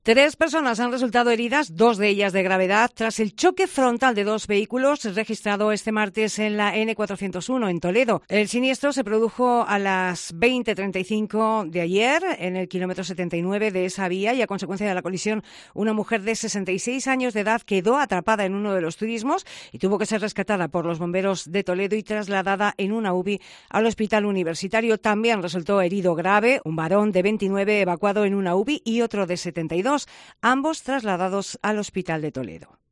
3 personas han resultado heridas, 2 de ellas de gravedad, tras el choque frontal de 2 vehículos registrado este martes en la N401 en Toledo. El siniestro se produjo a las 20:35 de ayer en el kilómetro 79 de esa vía y a consecuencia de la colisión una mujer de 66 años de edad quedó atrapada en uno de los turismos y tuvo que ser rescatada por los bomberos de Toledo y trasladada en una UBI al hospital universitario. También resultó herido grave un varón de 29 evacuado en una UBI y otro de 72. Ambos trasladados al hospital de Toledo.